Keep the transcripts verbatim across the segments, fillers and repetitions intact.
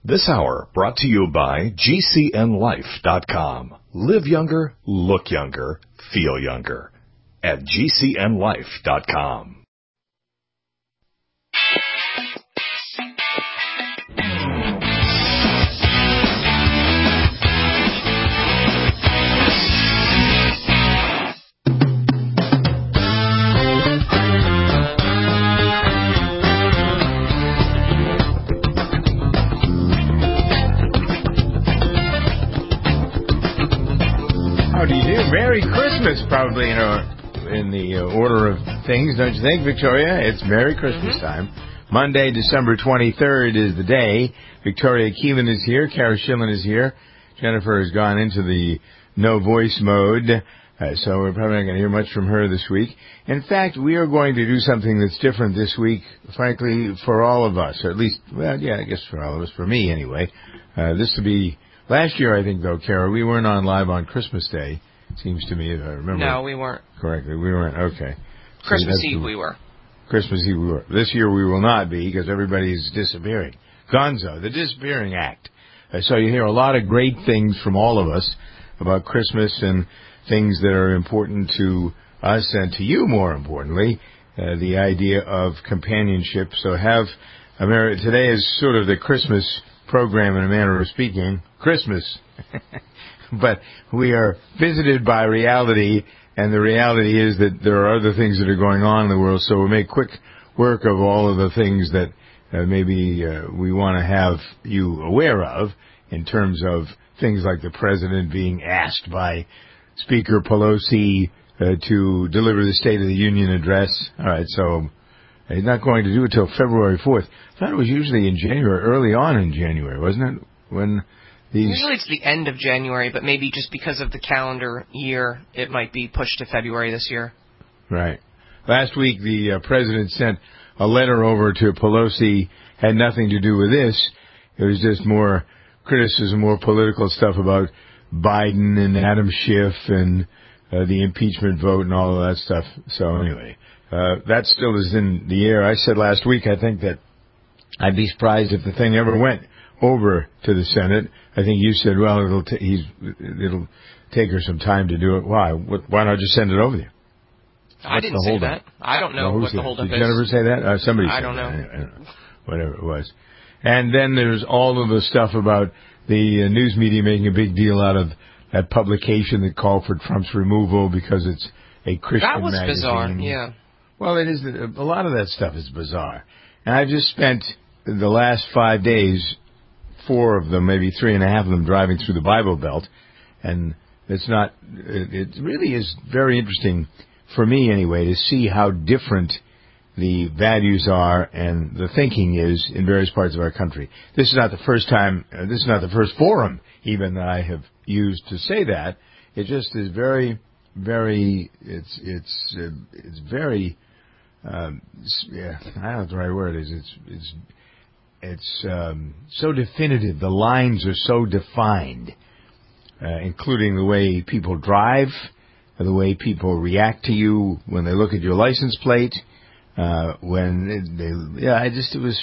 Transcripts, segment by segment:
This hour brought to you by G C N life dot com. Live younger, look younger, feel younger at G C N life dot com. How do you do? Merry Christmas, probably, you know, in the uh, order of things, don't you think, Victoria? It's Merry Christmas mm-hmm. time. Monday, December twenty-third is the day. Victoria Keelan is here. Kara Schillen is here. Jennifer has gone into the no voice mode, uh, so we're probably not going to hear much from her this week. In fact, we are going to do something that's different this week, frankly, for all of us, or at least, well, yeah, I guess for all of us, for me anyway. Uh, this will be... Last year, I think, though, Kara, we weren't on live on Christmas Day, seems to me, if I remember. No, we weren't. Correctly. We weren't. Okay. Christmas so Eve the, we were. Christmas Eve we were. This year we will not be because everybody's disappearing. Gonzo, the disappearing act. Uh, so you hear a lot of great things from all of us about Christmas and things that are important to us and to you, more importantly, uh, the idea of companionship. So have America, today is sort of the Christmas program in a manner of speaking. Christmas. But we are visited by reality, and the reality is that there are other things that are going on in the world, so we'll make quick work of all of the things that uh, maybe uh, we want to have you aware of in terms of things like the president being asked by Speaker Pelosi uh, to deliver the State of the Union address. All right, so he's not going to do it till February fourth. I thought it was usually in January, early on in January, wasn't it? When these... Usually it's the end of January, but maybe just because of the calendar year, it might be pushed to February this year. Right. Last week, the uh, president sent a letter over to Pelosi. Had nothing to do with this. It was just more criticism, more political stuff about Biden and Adam Schiff and uh, the impeachment vote and all of that stuff. So anyway, uh, that still is in the air. I said last week, I think that I'd be surprised if the thing ever went over to the Senate. I think you said, well, it'll t- he's, it'll take her some time to do it. Why? What, why not just send it over there? I What's didn't say that. I don't know no, what the holdup is. Did Jennifer say that? Uh, somebody said I don't know. that. I don't know. Whatever it was. And then there's all of the stuff about the uh, news media making a big deal out of that publication that called for Trump's removal because it's a Christian magazine. That was magazine. bizarre, yeah. Well, it is. A lot of that stuff is bizarre. And I've just spent the last five days, four of them, maybe three and a half of them, driving through the Bible Belt. And it's not, it, it really is very interesting, for me anyway, to see how different the values are and the thinking is in various parts of our country. This is not the first time, uh, this is not the first forum even that I have used to say that. It just is very, very, it's, it's, uh, it's very, um, yeah, I don't know what the right word is. It's, it's, it's, um, so definitive. The lines are so defined, uh, including the way people drive, the way people react to you when they look at your license plate. Uh, when they, yeah, I just, it was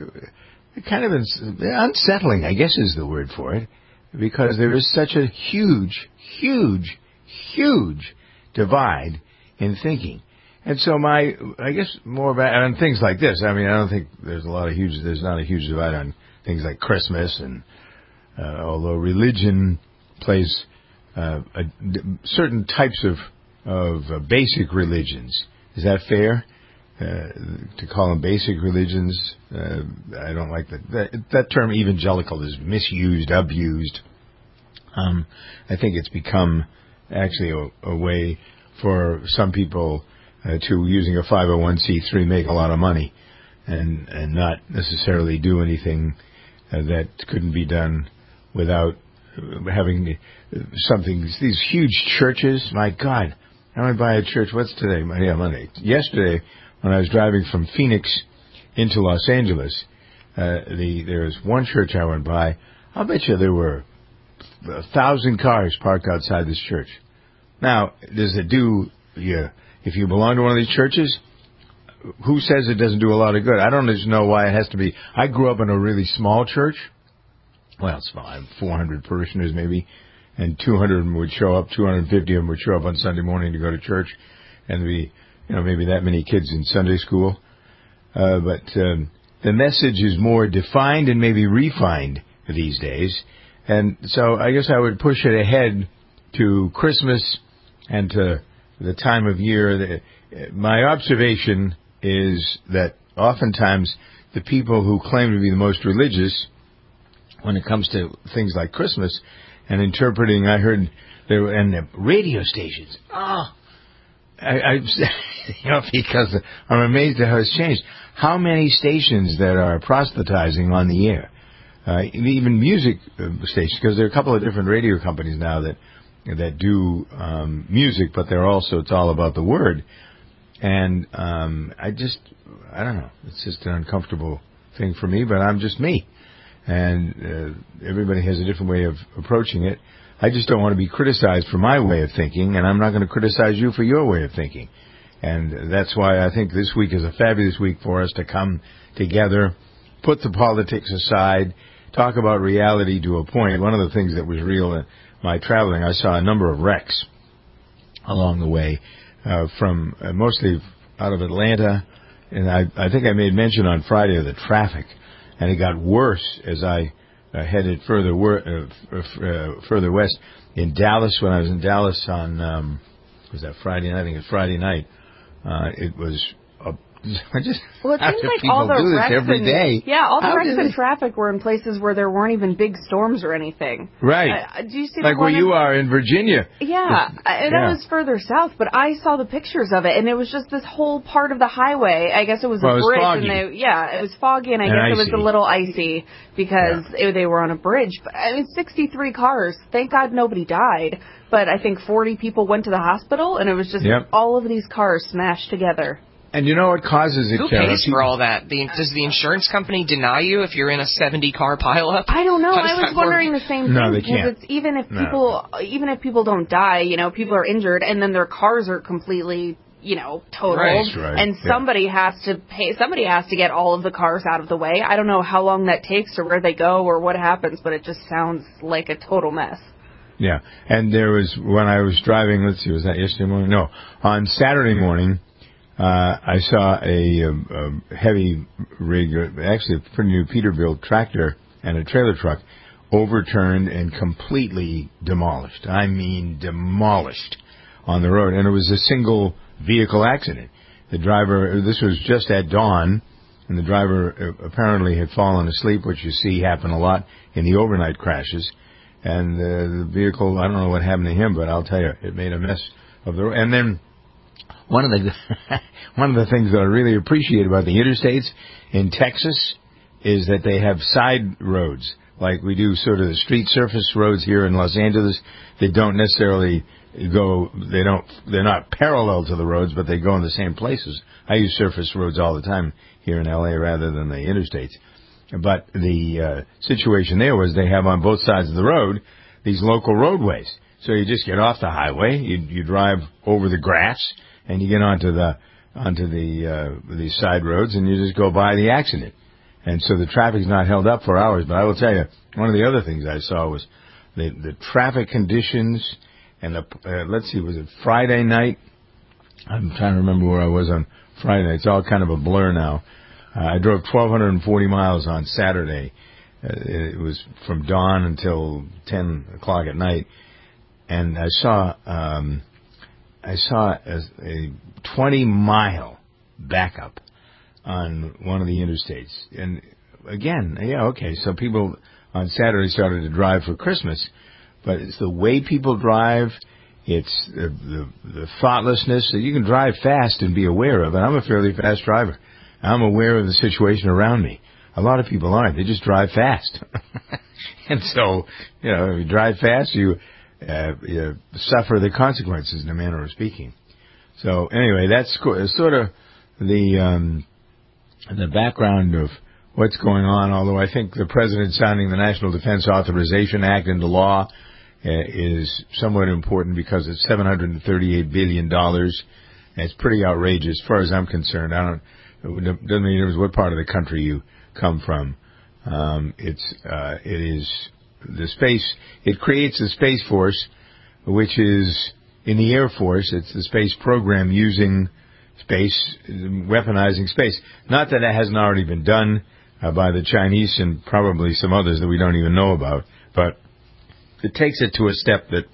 kind of unsettling, I guess is the word for it, because there is such a huge, huge, huge divide in thinking. And so my, I guess more about, on things like this, I mean, I don't think there's a lot of huge, there's not a huge divide on things like Christmas and, uh, although religion plays, uh, a, certain types of, of uh, basic religions. Is that fair? Uh, to call them basic religions, uh, I don't like that. that. That term evangelical is misused, abused. Um, I think it's become actually a, a way for some people uh, to, using a five oh one c three, make a lot of money and, and not necessarily do anything uh, that couldn't be done without having something. These huge churches, my God, I went by a church, what's today? Yeah, Monday. Yesterday, when I was driving from Phoenix into Los Angeles, uh, the there was one church I went by. I'll bet you there were a thousand cars parked outside this church. Now, does it do, yeah, if you belong to one of these churches, who says it doesn't do a lot of good? I don't just know why it has to be. I grew up in a really small church, well, it's four hundred parishioners maybe, and two hundred of them would show up, two hundred fifty of them would show up on Sunday morning to go to church, and there'd be, you know, maybe that many kids in Sunday school. Uh, but um, the message is more defined and maybe refined these days. And so I guess I would push it ahead to Christmas and to the time of year. My observation is that oftentimes the people who claim to be the most religious when it comes to things like Christmas and interpreting, I heard there were, and the radio stations. Oh, I, I you know, because I'm amazed at how it's changed. How many stations that are proselytizing on the air? Uh, even music stations, because there are a couple of different radio companies now that that do um, music, but they're also, it's all about the word. And um, I just, I don't know, it's just an uncomfortable thing for me, but I'm just me. And uh, everybody has a different way of approaching it. I just don't want to be criticized for my way of thinking, and I'm not going to criticize you for your way of thinking. And that's why I think this week is a fabulous week for us to come together, put the politics aside, talk about reality to a point. One of the things that was real in my traveling, I saw a number of wrecks along the way, uh, from uh, mostly out of Atlanta. And I, I think I made mention on Friday of the traffic, and it got worse as I uh, headed further wor- uh, f- uh, further west. In Dallas, when I was in Dallas on, um, was that Friday night? I think it was Friday night. Uh, it was a I just, well, it seems like all the wrecks every and, day. Yeah, all the How wrecks in traffic were in places where there weren't even big storms or anything. Right. Uh, do you see like where you in, are in Virginia? Yeah, and yeah. That was further south, but I saw the pictures of it, and it was just this whole part of the highway. I guess it was well, a it was bridge, foggy. and they, yeah, it was foggy, and I and guess icy. it was a little icy because yeah. it, they were on a bridge. But I mean, sixty-three cars. Thank God nobody died. But I think forty people went to the hospital, and it was just yep. all of these cars smashed together. And you know what causes it, Who Kara? pays for all that? The, does the insurance company deny you if you're in a seventy-car pileup? I don't know. I was wondering work? the same thing. No, they can't. It's even if no. people, even if people don't die, you know, people are injured, and then their cars are completely, you know, totaled, right, right. and somebody yeah. has to pay. Somebody has to get all of the cars out of the way. I don't know how long that takes, or where they go, or what happens, but it just sounds like a total mess. Yeah, and there was when I was driving. Let's see, was that yesterday morning? No, on Saturday morning. Uh, I saw a, a, a heavy rig, actually a pretty new Peterbilt tractor and a trailer truck overturned and completely demolished. I mean demolished on the road. And it was a single vehicle accident. The driver, this was just at dawn, and the driver apparently had fallen asleep, which you see happen a lot in the overnight crashes. And uh, the vehicle, I don't know what happened to him, but I'll tell you, it made a mess of the road. And then One of the one of the things that I really appreciate about the interstates in Texas is that they have side roads, like we do sort of the street surface roads here in Los Angeles. They don't necessarily go, they don't, they're not parallel to the roads, but they go in the same places. I use surface roads all the time here in L A rather than the interstates. But the uh, situation there was they have on both sides of the road these local roadways. So you just get off the highway, you, you drive over the grass, and you get onto the onto the uh, these side roads, and you just go by the accident. And so the traffic's not held up for hours. But I will tell you, one of the other things I saw was the the traffic conditions. And the uh, let's see, was it Friday night? I'm trying to remember where I was on Friday night. It's all kind of a blur now. Uh, I drove twelve forty miles on Saturday. Uh, it was from dawn until ten o'clock at night, and I saw. Um, I saw a, a twenty mile backup on one of the interstates. And again, yeah, okay, so people on Saturday started to drive for Christmas, but it's the way people drive, it's the, the, the thoughtlessness that you can drive fast and be aware of. And I'm a fairly fast driver. I'm aware of the situation around me. A lot of people aren't. They just drive fast. And so, you know, if you drive fast, you... Uh, you suffer the consequences in a manner of speaking. So anyway, that's co- sort of the um, the background of what's going on. Although I think the president signing the National Defense Authorization Act into law uh, is somewhat important because it's seven hundred thirty-eight billion dollars. It's pretty outrageous as far as I'm concerned. I don't. It doesn't matter what part of the country you come from. Um, it's uh, it is the space. It creates a space force, which is in the Air Force. It's the space program using space, weaponizing space. Not that it hasn't already been done uh, by the Chinese and probably some others that we don't even know about, but it takes it to a step that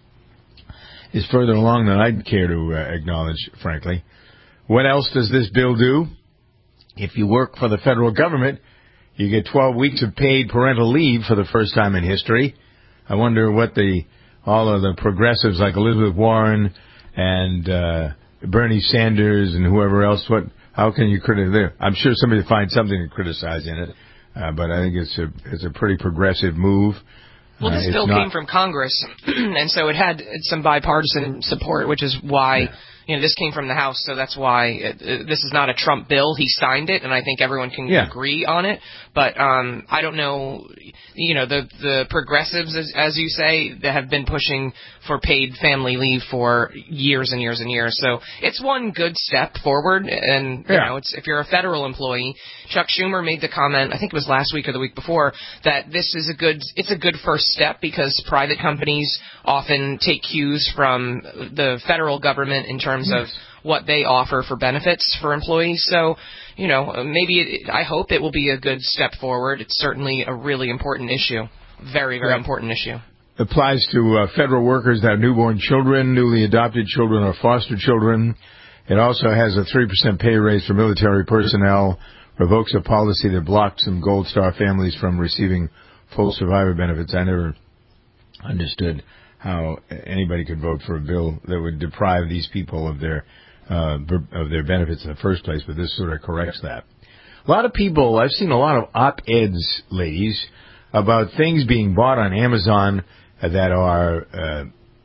is further along than I'd care to uh, acknowledge, frankly. What else does this bill do? If you work for the federal government, you get twelve weeks of paid parental leave for the first time in history. I wonder what the all of the progressives like Elizabeth Warren and uh, Bernie Sanders and whoever else, what how can you criticize? I'm sure somebody will find something to criticize in it, uh, but I think it's a it's a pretty progressive move. Well, this uh, bill not, came from Congress, and so it had some bipartisan support, which is why, yeah. you know, this came from the House, so that's why it, it, this is not a Trump bill. He signed it, and I think everyone can yeah. agree on it. But um, I don't know, you know, the the progressives, as, as you say, that have been pushing for paid family leave for years and years and years. So it's one good step forward, and you yeah. know, it's if you're a federal employee. Chuck Schumer made the comment, I think it was last week or the week before, that this is a good, it's a good first step because private companies often take cues from the federal government in terms yes. of what they offer for benefits for employees. So, you know, maybe it, I hope it will be a good step forward. It's certainly a really important issue. Very, very right. important issue. Applies to uh, federal workers that have newborn children, newly adopted children, or foster children. It also has a three percent pay raise for military personnel, revokes a policy that blocked some Gold Star families from receiving full survivor benefits. I never understood how anybody could vote for a bill that would deprive these people of their uh, of their benefits in the first place, but this sort of corrects that. A lot of people, I've seen a lot of op-eds, ladies, about things being bought on Amazon that are uh,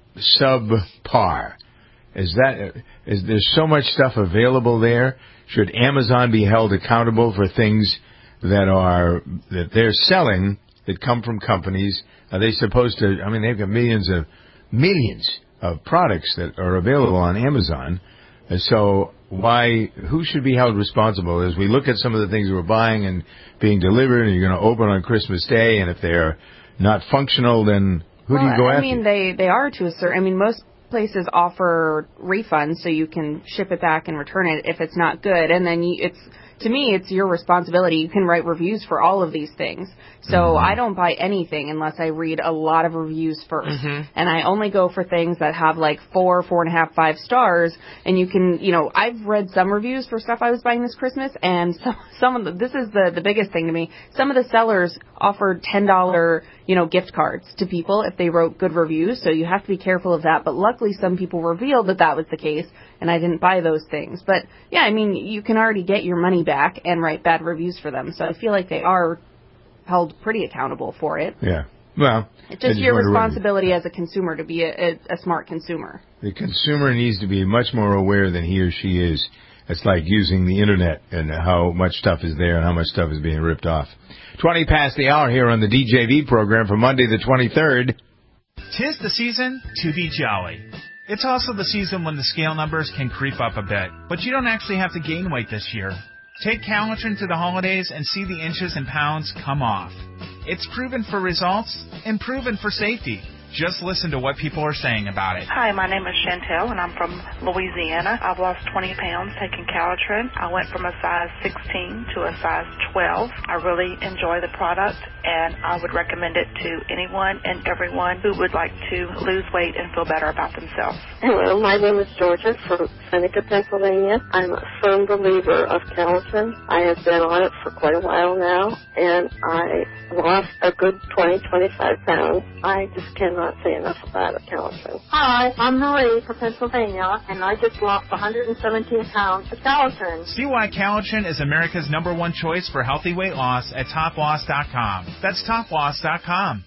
subpar. Is that is there so much stuff available there? Should Amazon be held accountable for things that are that they're selling that come from companies? Are they supposed to? I mean, they've got millions of millions of products that are available on Amazon. And so why? Who should be held responsible as we look at some of the things we're buying and being delivered, and you're going to open on Christmas Day, and if they're not functional, then who well, do you go I after? I mean, they they are to a certain. I mean, most places offer refunds so you can ship it back and return it if it's not good, and then you, it's to me it's your responsibility. You can write reviews for all of these things, so mm-hmm. I don't buy anything unless I read a lot of reviews first, mm-hmm. and I only go for things that have like four four and a half five stars. And you can, you know, I've read some reviews for stuff I was buying this Christmas, and some some of the, this is the the biggest thing to me, some of the sellers offered ten dollar you know gift cards to people if they wrote good reviews, so you have to be careful of that. But luckily some people revealed that that was the case, and I didn't buy those things. But yeah, I mean, you can already get your money back and write bad reviews for them, so I feel like they are held pretty accountable for it. Yeah. Well, it's just your responsibility as a consumer to be a, a, a smart consumer. The consumer needs to be much more aware than he or she is. It's like using the internet and how much stuff is there and how much stuff is being ripped off. twenty past the hour here on the D J V program for Monday the twenty-third. Tis the season to be jolly. It's also the season when the scale numbers can creep up a bit, but you don't actually have to gain weight this year. Take Calitrin to the holidays and see the inches and pounds come off. It's proven for results and proven for safety. Just listen to what people are saying about it. Hi, my name is Chantel, and I'm from Louisiana. I've lost twenty pounds taking Calitrin. I went from a size sixteen to a size twelve. I really enjoy the product, and I would recommend it to anyone and everyone who would like to lose weight and feel better about themselves. Hello, my name is Georgia from Seneca, Pennsylvania. I'm a firm believer of Calitrin. I have been on it for quite a while now, and I lost a good twenty, twenty-five pounds. I just cannot say enough about it, Calitrin. Hi, I'm Marie from Pennsylvania, and I just lost one hundred seventeen pounds of Calitrin. See why Calitrin is America's number one choice for healthy weight loss at top loss dot com. That's top loss dot com.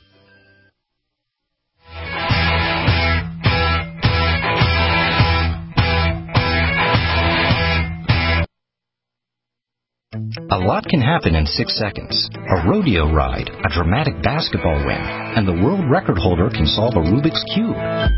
A lot can happen in six seconds. A rodeo ride, a dramatic basketball win, and the world record holder can solve a Rubik's Cube.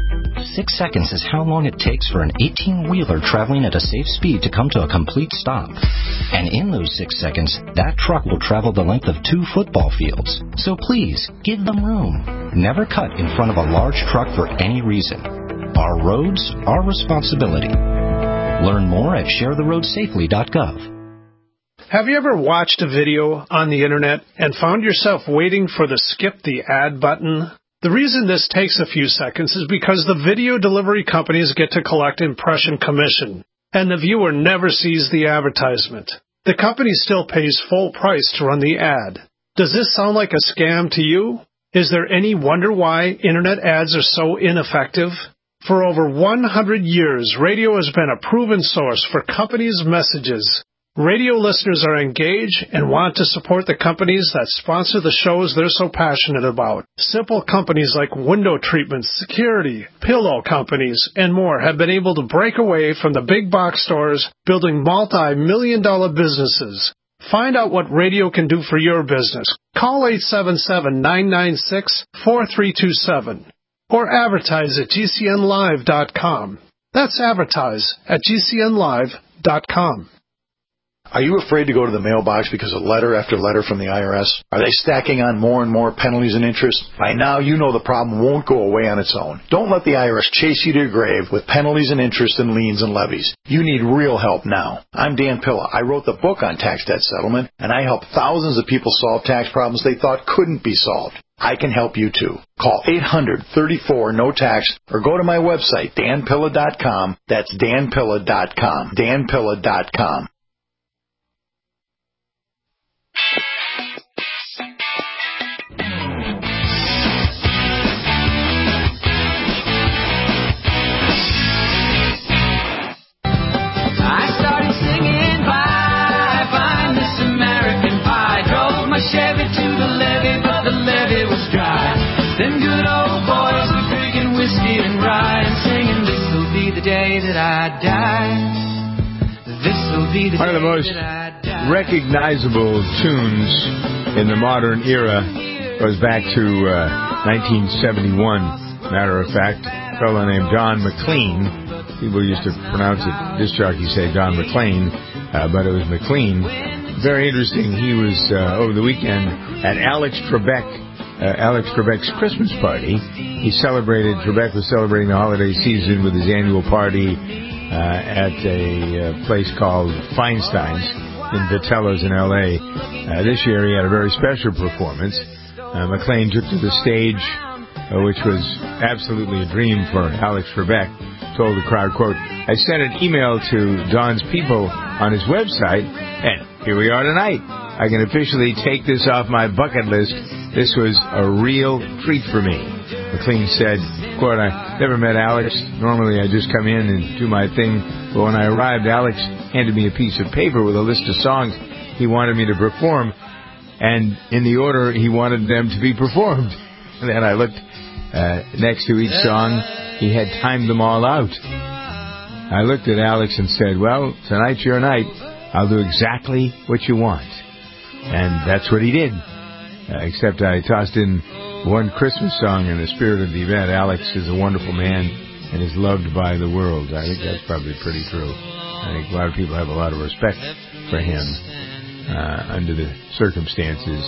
six seconds is how long it takes for an eighteen-wheeler traveling at a safe speed to come to a complete stop. And in those six seconds, that truck will travel the length of two football fields. So please, give them room. Never cut in front of a large truck for any reason. Our roads, our responsibility. Learn more at share the road safely dot gov. Have you ever watched a video on the internet and found yourself waiting for the skip the ad button? The reason this takes a few seconds is because the video delivery companies get to collect impression commission, and the viewer never sees the advertisement. The company still pays full price to run the ad. Does this sound like a scam to you? Is there any wonder why internet ads are so ineffective? For over one hundred years, radio has been a proven source for companies' messages. Radio listeners are engaged and want to support the companies that sponsor the shows they're so passionate about. Simple companies like window treatments, security, pillow companies, and more have been able to break away from the big box stores, building multi-million dollar businesses. Find out what radio can do for your business. Call eight seven seven, nine nine six, four three two seven or advertise at G C N live dot com. That's advertise at G C N live dot com. Are you afraid to go to the mailbox because of letter after letter from the I R S? Are they stacking on more and more penalties and interest? By now, you know the problem won't go away on its own. Don't let the I R S chase you to your grave with penalties and interest and liens and levies. You need real help now. I'm Dan Pilla. I wrote the book on tax debt settlement, and I help thousands of people solve tax problems they thought couldn't be solved. I can help you too. Call eight hundred, thirty-four, no tax or go to my website, dan pilla dot com. That's dan pilla dot com. dan pilla dot com. Chevy to the levee, but the levee was dry. Them good old boys were drinking whiskey and rye and singing, this'll be the day that I die. This'll be the One day of the most that I die. recognizable tunes in the modern era goes back to uh, nineteen seventy-one. Matter of fact, a fellow named Don McLean. People used to pronounce it, disc jockeys say Don McLean, uh, but it was McLean. Very interesting. He was uh, over the weekend at Alex Trebek, uh, Alex Trebek's Christmas party. He celebrated, Trebek was celebrating the holiday season with his annual party uh, at a uh, place called Feinstein's in Vitello's in L A. Uh, this year he had a very special performance. Uh, McLean took to the stage, uh, which was absolutely a dream for Alex Trebek. Told the crowd, quote, I sent an email to Don's people on his website, and here we are tonight. I can officially take this off my bucket list. This was a real treat for me. McLean said, quote, I never met Alex. Normally I just come in and do my thing. But when I arrived, Alex handed me a piece of paper with a list of songs he wanted me to perform. And in the order he wanted them to be performed. And then I looked uh, next to each song. He had timed them all out. I looked at Alex and said, well, tonight's your night. I'll do exactly what you want. And that's what he did. Uh, except I tossed in one Christmas song in the spirit of the event. Alex is a wonderful man and is loved by the world. I think that's probably pretty true. I think a lot of people have a lot of respect for him uh, under the circumstances.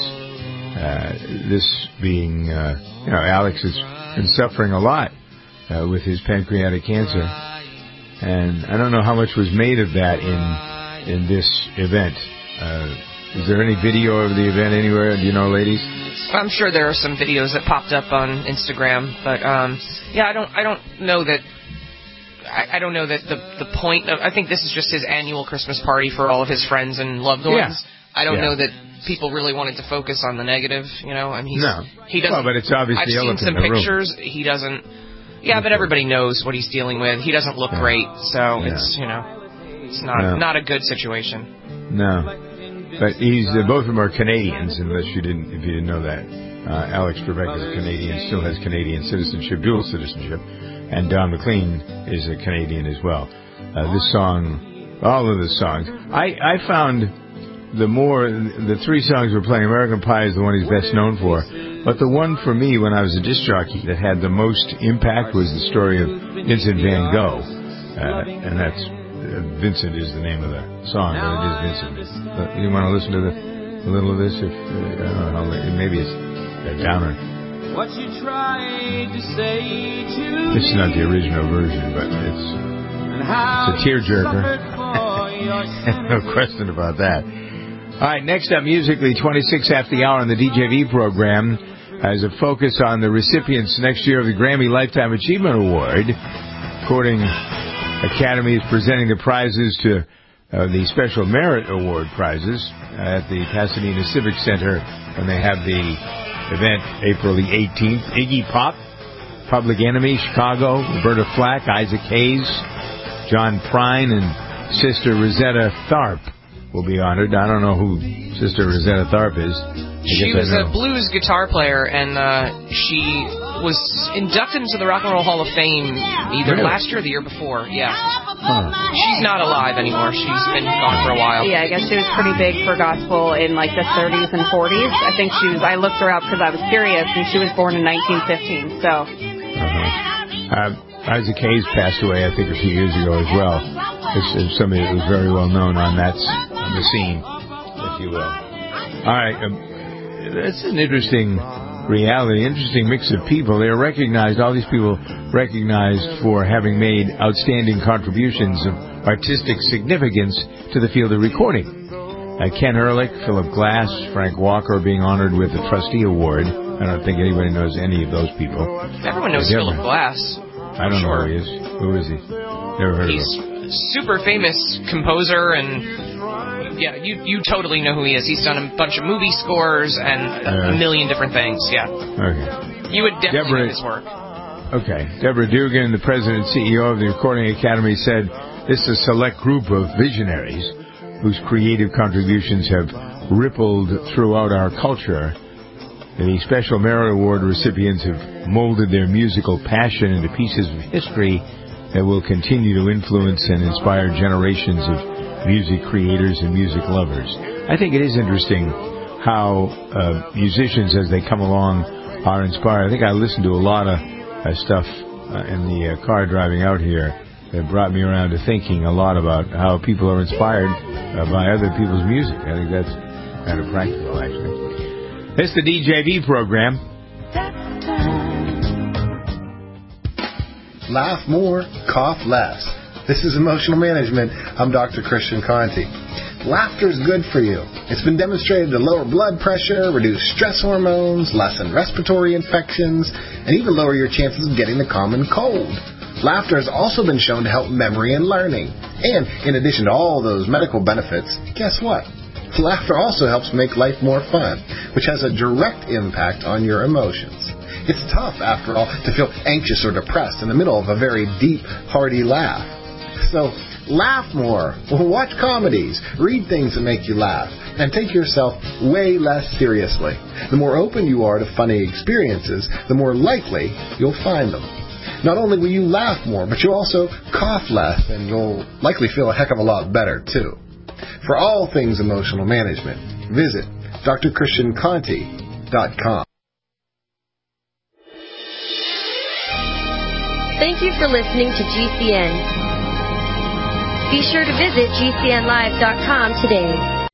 Uh, this being, uh, you know, Alex has been suffering a lot uh, with his pancreatic cancer. And I don't know how much was made of that in in this event. Uh, is there any video of the event anywhere? Do you know, ladies? I'm sure there are some videos that popped up on Instagram, but um, yeah, I don't, I don't know that. I, I don't know that the the point of. I think this is just his annual Christmas party for all of his friends and loved ones. Yeah. I don't yeah. know that people really wanted to focus on the negative. You know, and he's no. he doesn't. Well, but it's obviously I've seen some pictures. Room. He doesn't. Yeah, but everybody knows what he's dealing with. He doesn't look yeah. great, so yeah. it's you know, it's not no. not a good situation. No, but he's uh, both of them are Canadians. Unless you didn't, if you didn't know that, uh, Alex Trebek is a Canadian, still has Canadian citizenship, dual citizenship, and Don McLean is a Canadian as well. Uh, this song, all of the songs, I I found the more the three songs we're playing. American Pie is the one he's best known for. But the one for me when I was a disc jockey that had the most impact was the story of Vincent van Gogh. Uh, and that's, uh, Vincent is the name of the song, but it is Vincent. But you want to listen to the, a little of this? If, uh, I don't know how late, maybe it's a downer. What you tried to say to This is not the original version, but it's, it's a tearjerker. No question about that. All right, next up, musically, twenty-six after the hour on the D J V program has a focus on the recipients next year of the Grammy Lifetime Achievement Award. Recording Academy is presenting the prizes to uh, the Special Merit Award prizes at the Pasadena Civic Center when they have the event April the eighteenth. Iggy Pop, Public Enemy, Chicago, Roberta Flack, Isaac Hayes, John Prine, and Sister Rosetta Tharpe will be honored. I don't know who Sister Rosetta Tharpe is. I She was a blues guitar player, and uh, she was inducted into the Rock and Roll Hall of Fame either really? last year or the year before. Yeah. Huh. She's not alive anymore. She's been gone for a while. Yeah, I guess she was pretty big for gospel in like the thirties and forties. I think she was, I looked her up because I was curious, and she was born in nineteen fifteen, so. Uh-huh. Uh, Isaac Hayes passed away, I think, a few years ago as well. It's, it's somebody that was very well known on that on the scene, if you will. All right, um, that's an interesting reality, interesting mix of people. They're recognized, all these people recognized for having made outstanding contributions of artistic significance to the field of recording. Uh, Ken Ehrlich, Philip Glass, Frank Walker being honored with the Trustee Award. I don't think anybody knows any of those people. Everyone knows Philip Glass. I don't sure. know who he is. Who is he? Never heard He's of him. Super famous composer, and yeah, you you totally know who he is. He's done a bunch of movie scores and a, Uh, a million different things. Yeah. Okay. You would definitely Deborah, know his work. Okay. Deborah Dugan, the president and C E O of the Recording Academy, said this is a select group of visionaries whose creative contributions have rippled throughout our culture. The Special Merit Award recipients have molded their musical passion into pieces of history that will continue to influence and inspire generations of music creators and music lovers. I think it is interesting how uh, musicians, as they come along, are inspired. I think I listened to a lot of uh, stuff uh, in the uh, car driving out here that brought me around to thinking a lot about how people are inspired uh, by other people's music. I think that's kind of practical, actually. It's the D J V program. Laugh more, cough less. This is Emotional Management. I'm Doctor Christian Conti. Laughter is good for you. It's been demonstrated to lower blood pressure, reduce stress hormones, lessen respiratory infections, and even lower your chances of getting the common cold. Laughter has also been shown to help memory and learning. And in addition to all those medical benefits, guess what? Laughter also helps make life more fun, which has a direct impact on your emotions. It's tough, after all, to feel anxious or depressed in the middle of a very deep, hearty laugh. So, laugh more, watch comedies, read things that make you laugh, and take yourself way less seriously. The more open you are to funny experiences, the more likely you'll find them. Not only will you laugh more, but you'll also cough less, and you'll likely feel a heck of a lot better, too. For all things emotional management, visit D R Christian Conti dot com. Thank you for listening to G C N. Be sure to visit G C N live dot com today.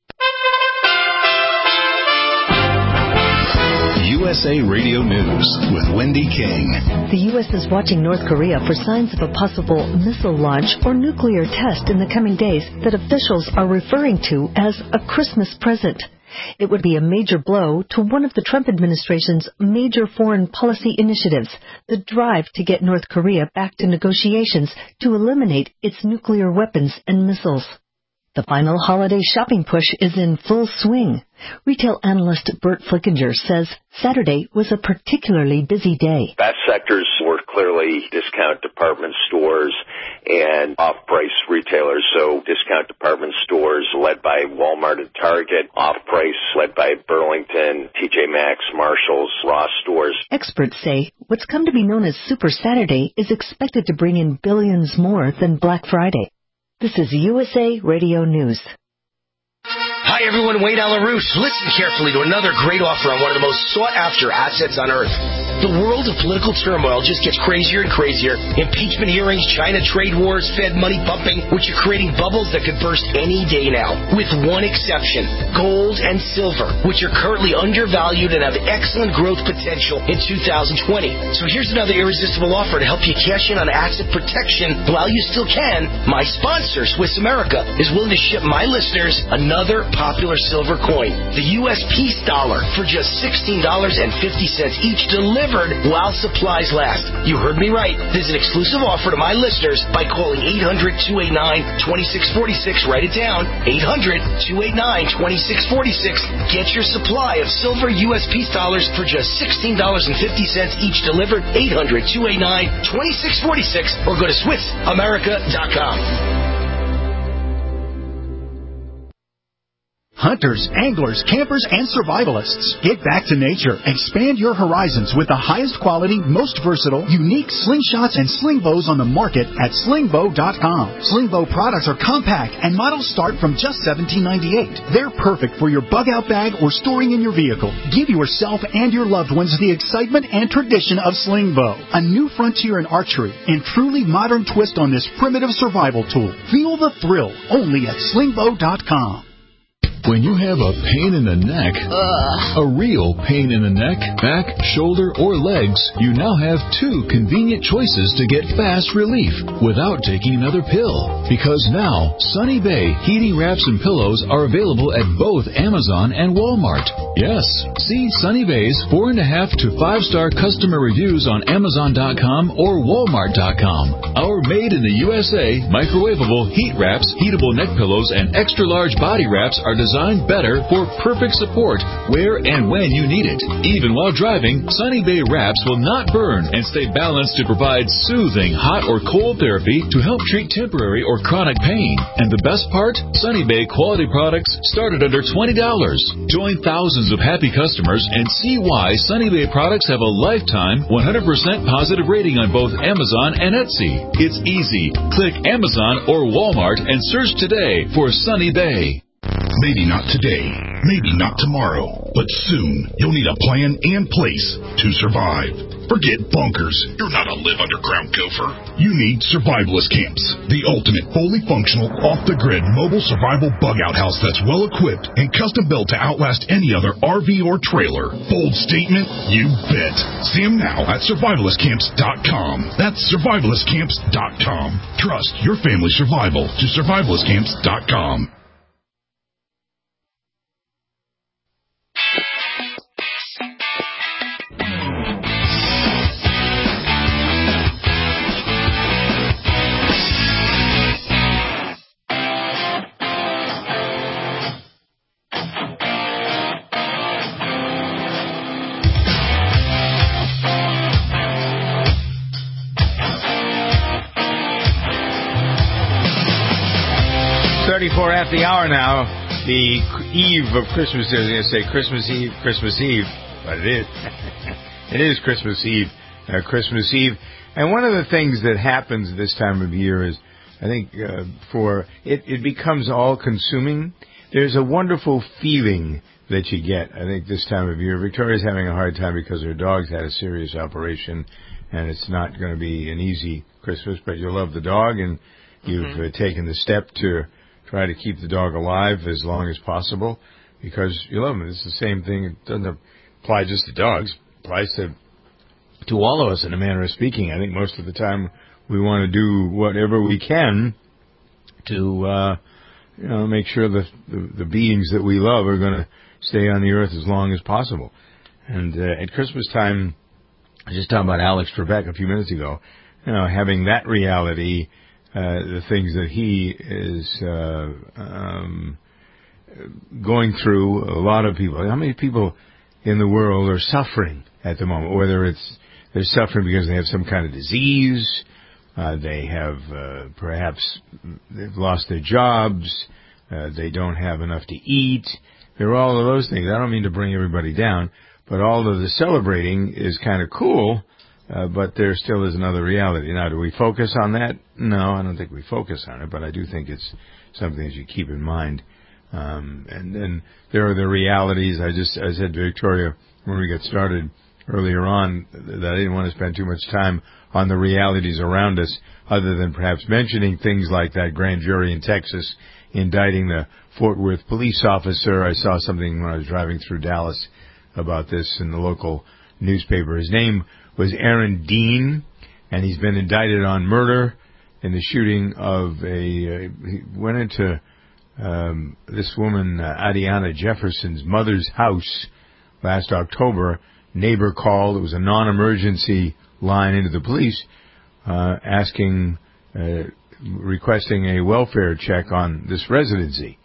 U S A Radio News with Wendy King. The U S is watching North Korea for signs of a possible missile launch or nuclear test in the coming days that officials are referring to as a Christmas present. It would be a major blow to one of the Trump administration's major foreign policy initiatives, the drive to get North Korea back to negotiations to eliminate its nuclear weapons and missiles. The final holiday shopping push is in full swing. Retail analyst Bert Flickinger says Saturday was a particularly busy day. Best sectors were clearly discount department stores and off-price retailers. So discount department stores led by Walmart and Target, off-price led by Burlington, T J Maxx, Marshalls, Ross stores. Experts say what's come to be known as Super Saturday is expected to bring in billions more than Black Friday. This is U S A Radio News. Hi, everyone. Wayne Alarouche. Listen carefully to another great offer on one of the most sought-after assets on Earth. The world of political turmoil just gets crazier and crazier. Impeachment hearings, China trade wars, Fed money pumping, which are creating bubbles that could burst any day now. With one exception, gold and silver, which are currently undervalued and have excellent growth potential in two thousand twenty. So here's another irresistible offer to help you cash in on asset protection while you still can. My sponsor, Swiss America, is willing to ship my listeners another popular silver coin, the U S Peace Dollar, for just sixteen dollars and fifty cents each, delivered while supplies last. You heard me right. There's an exclusive offer to my listeners by calling eight hundred, two eight nine, two six four six. Write it down, eight hundred, two eight nine, two six four six. Get your supply of silver U S Peace Dollars for just sixteen dollars and fifty cents each, delivered, eight hundred, two eight nine, two six four six, or go to Swiss America dot com. Hunters, anglers, campers, and survivalists, get back to nature. Expand your horizons with the highest quality, most versatile, unique slingshots and sling bows on the market at sling bow dot com. Sling bow products are compact and models start from just seventeen ninety-eight. They're perfect for your bug out bag or storing in your vehicle. Give yourself and your loved ones the excitement and tradition of sling bow, a new frontier in archery and truly modern twist on this primitive survival tool. Feel the thrill only at sling bow dot com. When you have a pain in the neck, Ugh. a real pain in the neck, back, shoulder, or legs, you now have two convenient choices to get fast relief without taking another pill. Because now, Sunny Bay heating wraps and pillows are available at both Amazon and Walmart. Yes, see Sunny Bay's four and a half to five star customer reviews on Amazon dot com or Walmart dot com. Our made in the U S A microwavable heat wraps, heatable neck pillows, and extra large body wraps are designed Designed better for perfect support where and when you need it. Even while driving, Sunny Bay wraps will not burn and stay balanced to provide soothing hot or cold therapy to help treat temporary or chronic pain. And the best part? Sunny Bay quality products start at under twenty dollars. Join thousands of happy customers and see why Sunny Bay products have a lifetime one hundred percent positive rating on both Amazon and Etsy. It's easy. Click Amazon or Walmart and search today for Sunny Bay. Maybe not today, maybe not tomorrow, but soon you'll need a plan and place to survive. Forget bunkers. You're not a live underground gopher. You need survivalist camps, the ultimate fully functional, off-the-grid mobile survival bug-out house that's well-equipped and custom-built to outlast any other R V or trailer. Bold statement? You bet. See them now at survivalist camps dot com. That's survivalist camps dot com. Trust your family's survival to survivalist camps dot com. thirty-four after the hour now, the eve of Christmas. I was going to say Christmas Eve, Christmas Eve, but it is. It is Christmas Eve, uh, Christmas Eve. And one of the things that happens this time of year is, I think, uh, for it, it becomes all-consuming. There's a wonderful feeling that you get, I think, this time of year. Victoria's having a hard time because her dog's had a serious operation, and it's not going to be an easy Christmas, but you love the dog, and you've mm-hmm. uh, taken the step to try to keep the dog alive as long as possible because you love him. It's the same thing. It doesn't apply just to dogs. It applies to, to all of us in a manner of speaking. I think most of the time we want to do whatever we can to uh, you know, make sure that the, the beings that we love are going to stay on the earth as long as possible. And uh, at Christmas time, I was just talking about Alex Trebek a few minutes ago, you know, having that reality, Uh, the things that he is uh, um, going through. A lot of people. How many people in the world are suffering at the moment? Whether it's they're suffering because they have some kind of disease, uh, they have uh, perhaps they've lost their jobs, uh, they don't have enough to eat. There are all of those things. I don't mean to bring everybody down, but all of the celebrating is kind of cool. Uh, but there still is another reality. Now, do we focus on that? No, I don't think we focus on it, but I do think it's something that you keep in mind Um, and then there are the realities. I just I said to Victoria when we got started earlier on that I didn't want to spend too much time on the realities around us, other than perhaps mentioning things like that grand jury in Texas indicting the Fort Worth police officer. I saw something when I was driving through Dallas about this in the local newspaper. His name was Aaron Dean, and he's been indicted on murder in the shooting of a, uh, he went into um, this woman, uh, Adiana Jefferson's mother's house last October. Neighbor called. It was a non-emergency line into the police, uh, asking, uh, requesting a welfare check on this residency.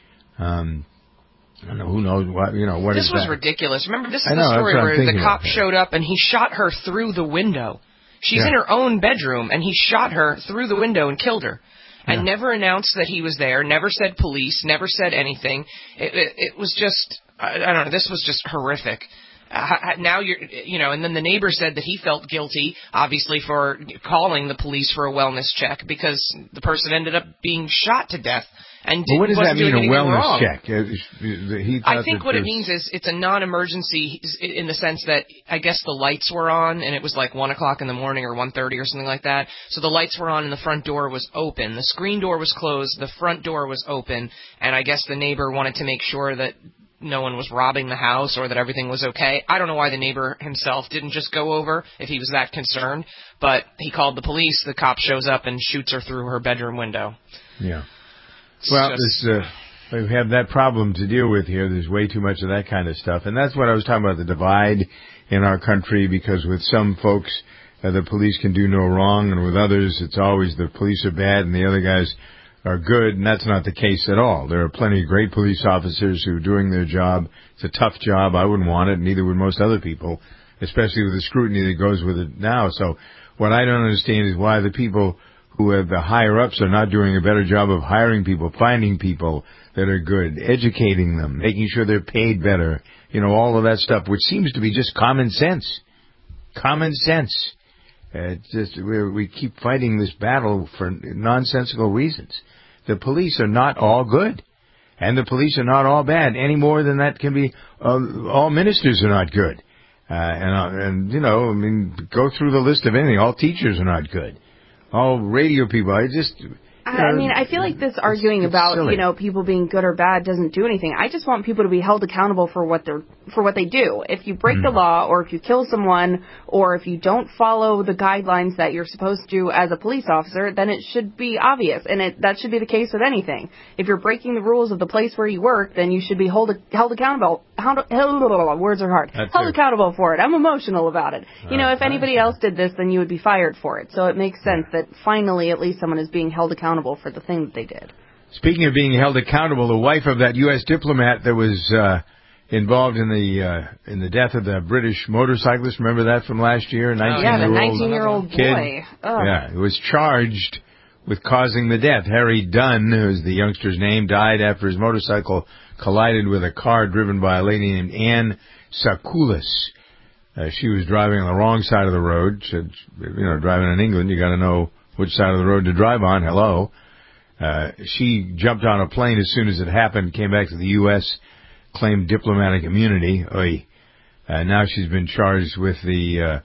Um, I don't know, who knows what, you know, what this is was that? ridiculous. Remember, this is I know, the story that's what I'm where the thinking cop of. showed up and he shot her through the window. She's Yeah. in her own bedroom, and he shot her through the window and killed her. And Yeah. never announced that he was there, never said police, never said anything. It, it, it was just, I, I don't know, this was just horrific. Uh, now you're, you know, and then the neighbor said that he felt guilty, obviously, for calling the police for a wellness check because the person ended up being shot to death. And Well, what does that wasn't mean, doing a anything wellness wrong. check? Uh, He I thought think that what it there's- means is it's a non-emergency in the sense that I guess the lights were on and it was like one o'clock in the morning or one thirty or something like that. So the lights were on and the front door was open. The screen door was closed. The front door was open. And I guess the neighbor wanted to make sure that no one was robbing the house or that everything was okay. I don't know why the neighbor himself didn't just go over if he was that concerned. But he called the police. The cop shows up and shoots her through her bedroom window. Yeah. Well, this, uh, we have that problem to deal with here. There's way too much of that kind of stuff. And that's what I was talking about, the divide in our country, because with some folks, uh, the police can do no wrong, and with others, it's always the police are bad and the other guys are good, and that's not the case at all. There are plenty of great police officers who are doing their job. It's a tough job. I wouldn't want it, neither would most other people, especially with the scrutiny that goes with it now. So what I don't understand is why the people who have the higher-ups are not doing a better job of hiring people, finding people that are good, educating them, making sure they're paid better, you know, all of that stuff, which seems to be just common sense. Common sense. Uh, it's just we we keep fighting this battle for nonsensical reasons. The police are not all good, and the police are not all bad, any more than that can be. Uh, all ministers are not good, uh, and uh, and you know, I mean, go through the list of anything. All teachers are not good. All radio people. I just. I I mean, I feel like this arguing it's about, silly. you know, people being good or bad doesn't do anything. I just want people to be held accountable for what they're, for what they do. If you break Mm. the law, or if you kill someone, or if you don't follow the guidelines that you're supposed to as a police officer, then it should be obvious. And it, that should be the case with anything. If you're breaking the rules of the place where you work, then you should be hold, held accountable. Held, held, words are hard. That's held it. accountable for it. I'm emotional about it. You know, Uh, if anybody else did this, then you would be fired for it. So it makes sense that finally at least someone is being held accountable for the thing that they did. Speaking of being held accountable, the wife of that U S diplomat that was uh, involved in the uh, in the death of the British motorcyclist, remember that from last year? Yeah, the nineteen-year-old kid. boy. Ugh. Yeah, he was charged with causing the death. Harry Dunn, who is the youngster's name, died after his motorcycle collided with a car driven by a lady named Anne Sakulis. Uh, she was driving on the wrong side of the road. She, you know, driving in England, you got to know which side of the road to drive on. Hello. Uh, she jumped on a plane as soon as it happened, came back to the U S, claimed diplomatic immunity. Oy. Uh, now she's been charged with the uh,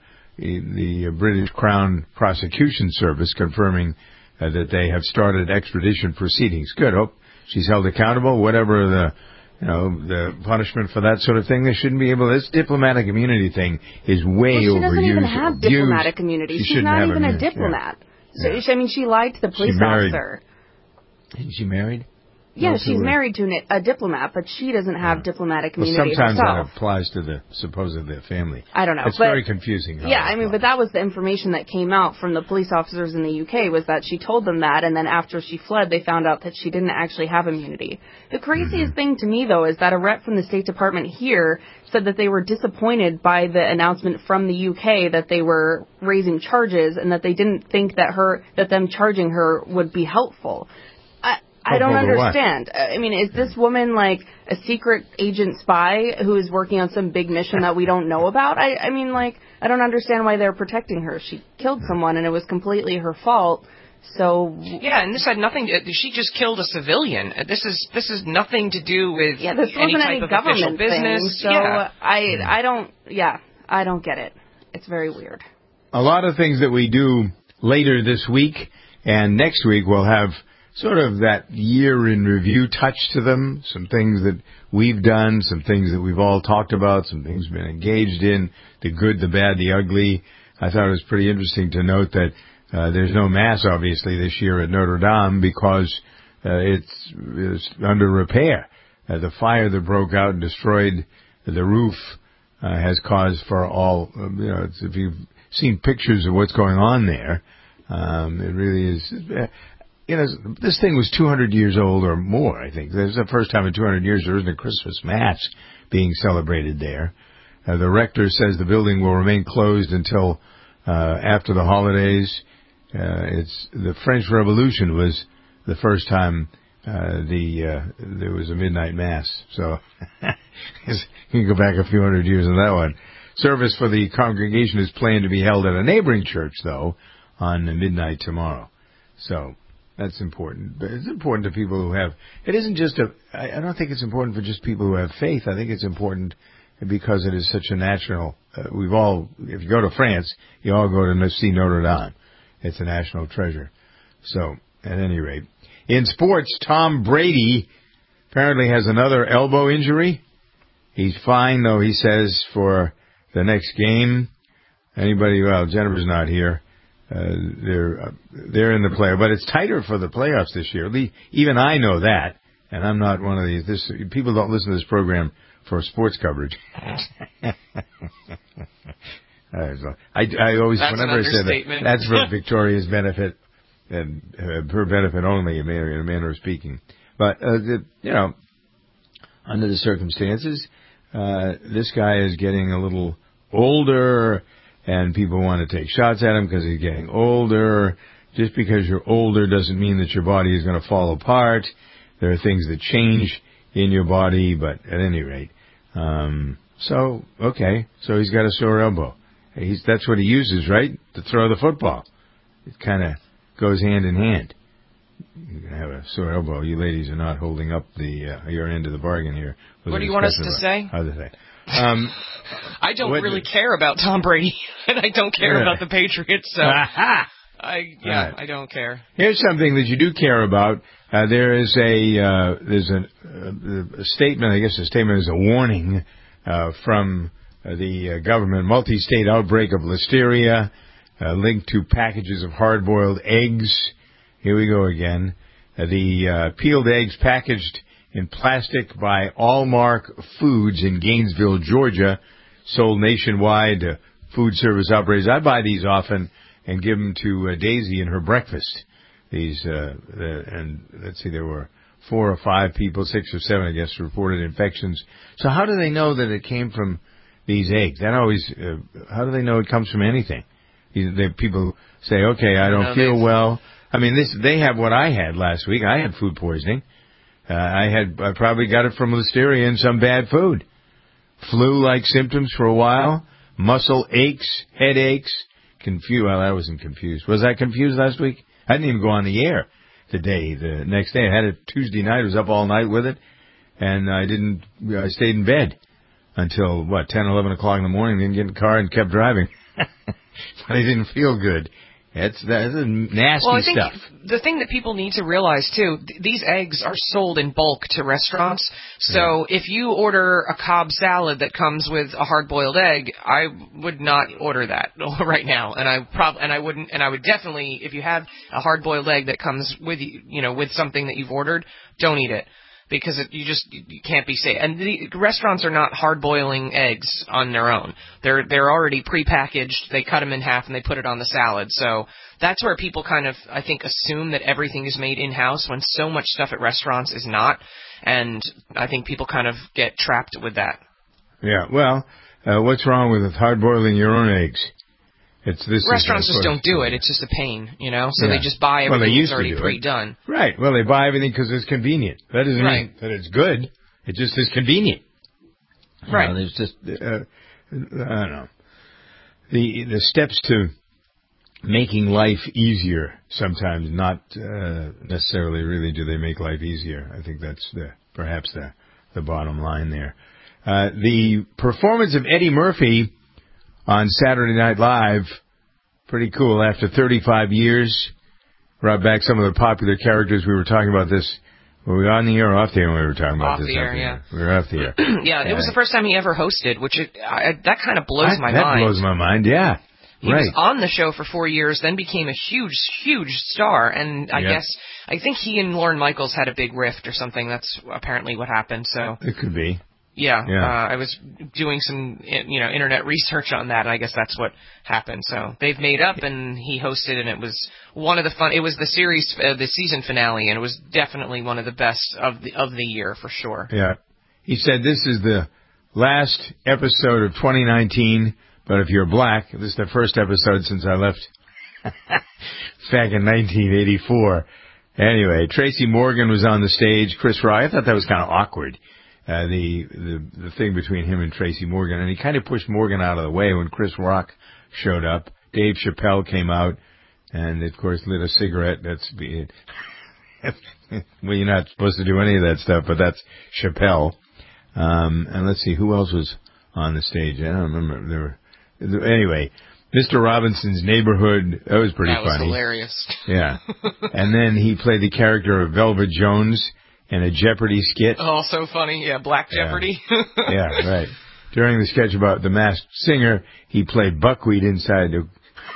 the British Crown Prosecution Service, confirming uh, that they have started extradition proceedings. Good. Hope she's held accountable. Whatever the you know the punishment for that sort of thing, they shouldn't be able. This diplomatic immunity thing is way Well, she overused. doesn't even have abused. diplomatic immunity. She She's shouldn't not have even a immunity. diplomat. Yeah. So, I mean, she lied to the police married. officer. Isn't she married? Yeah, No, she's to a- married to an, a diplomat, but she doesn't have diplomatic Well, immunity sometimes herself. that applies to the supposedly the family. I don't know. It's but, very confusing. how Yeah, it I mean, but that was the information that came out from the police officers in the U K, was that she told them that, and then after she fled, they found out that she didn't actually have immunity. The craziest thing to me, though, is that a rep from the State Department here said that they were disappointed by the announcement from the U K that they were raising charges, and that they didn't think that her that them charging her would be helpful. I, I don't Helpful to what? understand. I mean, is this woman like a secret agent spy who is working on some big mission that we don't know about? I, I mean, like, I don't understand why they're protecting her. She killed someone, and it was completely her fault. So yeah, and this had nothing. To, she just killed a civilian. This is this is nothing to do with yeah. This any wasn't type any of government official business. Thing, so yeah. I I don't yeah I don't get it. It's very weird. A lot of things that we do later this week and next week will have sort of that year in review touch to them. Some things that we've done, some things that we've all talked about, some things we've been engaged in, the good, the bad, the ugly. I thought it was pretty interesting to note that uh, there's no mass, obviously, this year at Notre Dame because uh, it's, it's under repair. Uh, the fire that broke out and destroyed the roof uh, has caused for all, uh, you know, it's, if you've seen pictures of what's going on there, um, it really is, uh, you know, this thing was two hundred years old or more, I think. This is the first time in two hundred years there isn't a Christmas Mass being celebrated there. Uh, the rector says the building will remain closed until uh, after the holidays. Uh, it's the French Revolution was the first time uh, the uh, there was a midnight mass. So you can go back a few hundred years on that one. Service for the congregation is planned to be held at a neighboring church, though, on midnight tomorrow. So that's important. But it's important to people who have. It isn't just a. I, I don't think it's important for just people who have faith. I think it's important because it is such a national. Uh, we've all. If you go to France, you all go to see Notre Dame. It's a national treasure. So, at any rate, in sports, Tom Brady apparently has another elbow injury. He's fine, though. He says for the next game. Anybody? Well, Jennifer's not here. Uh, they're uh, they're in the play, but it's tighter for the playoffs this year. Even I know that, and I'm not one of these. This people don't listen to this program for sports coverage. I, I always, that's whenever I say that, that's for Victoria's benefit and uh, her benefit only, in a manner of speaking. But uh, the, you know, under the circumstances, uh, this guy is getting a little older. And people want to take shots at him because he's getting older. Just because you're older doesn't mean that your body is going to fall apart. There are things that change in your body, but at any rate. Um, so, okay. So he's got a sore elbow. He's, that's what he uses, right? To throw the football. It kind of goes hand in hand. You can have a sore elbow. You ladies are not holding up the uh, your end of the bargain here. What do you want us to say? Other thing. Um, I don't what, really care about Tom Brady, and I don't care yeah. about the Patriots, so I yeah, right. I don't care. Here's something that you do care about. Uh, there is a uh, there's a, a, a statement. I guess a statement is a warning uh, from uh, the uh, government. Multi-state outbreak of listeria uh, linked to packages of hard-boiled eggs. Here we go again. Uh, the uh, peeled eggs packaged in plastic by Allmark Foods in Gainesville, Georgia, sold nationwide to food service operators. I buy these often and give them to uh, Daisy in her breakfast. These, uh, the, and let's see, there were four or five people, six or seven, I guess, reported infections. So how do they know that it came from these eggs? That always, uh, how do they know it comes from anything? They, people say, okay, I don't no, feel well. I mean, this, they have what I had last week. I had food poisoning. Uh, I had I probably got it from listeria and some bad food. Flu-like symptoms for a while, muscle aches, headaches, confused. Well, I wasn't confused. Was I confused last week? I didn't even go on the air the day. The next day, I had it Tuesday night. I was up all night with it, and I didn't. I stayed in bed until what ten, eleven o'clock in the morning. Then get in the car and kept driving. But I didn't feel good. That's that's nasty well, I think stuff. The thing that people need to realize too, th- these eggs are sold in bulk to restaurants. So yeah. if you order a Cobb salad that comes with a hard-boiled egg, I would not order that right now, and I prob and I wouldn't, and I would definitely, if you have a hard-boiled egg that comes with you, you know, with something that you've ordered, don't eat it. Because it, you just you can't be safe. And the restaurants are not hard-boiling eggs on their own. They're they're already prepackaged. They cut them in half and they put it on the salad. So that's where people kind of, I think, assume that everything is made in-house when so much stuff at restaurants is not. And I think people kind of get trapped with that. Yeah, well, uh, what's wrong with hard-boiling your own eggs? It's this Restaurants just don't do it. It's just a pain, you know? So yeah. they just buy everything well, that's already pre-done. Right. Well, they buy everything because it's convenient. That doesn't right. mean that it's good. It just is convenient. Right. You know, there's just, uh, I don't know. The, the steps to making life easier sometimes. Not uh, necessarily really do they make life easier. I think that's the perhaps the, the bottom line there. Uh, the performance of Eddie Murphy on Saturday Night Live, pretty cool. After thirty-five years, brought back some of the popular characters. We were talking about this. Were we on the air or off the air when we were talking about off this? The air, yeah. We were off the air. yeah, it was the first time he ever hosted, which it, I, that kind of blows I, my that mind. That blows my mind, yeah. He right. was on the show for four years, then became a huge, huge star, and I yep. guess, I think he and Lorne Michaels had a big rift or something. That's apparently what happened, so. It could be. Yeah, yeah. Uh, I was doing some, you know, internet research on that, and I guess that's what happened. So they've made up, and he hosted, and it was one of the fun. It was the series, uh, the season finale, and it was definitely one of the best of the of the year for sure. Yeah, he said this is the last episode of twenty nineteen, but if you're black, this is the first episode since I left back in nineteen eighty-four. Anyway, Tracy Morgan was on the stage. Chris Rock. I thought that was kind of awkward. Uh, the, the the thing between him and Tracy Morgan, and he kind of pushed Morgan out of the way when Chris Rock showed up. Dave Chappelle came out, and of course lit a cigarette. That's well, you're not supposed to do any of that stuff, but that's Chappelle. Um, and let's see who else was on the stage. I don't remember. There were anyway. Mister Robinson's Neighborhood. That was pretty that was funny. Hilarious. Yeah, and then he played the character of Velvet Jones in a Jeopardy skit. Oh, so funny. Yeah, Black Jeopardy. Yeah, yeah right. During the sketch about the Masked Singer, he played Buckwheat inside a,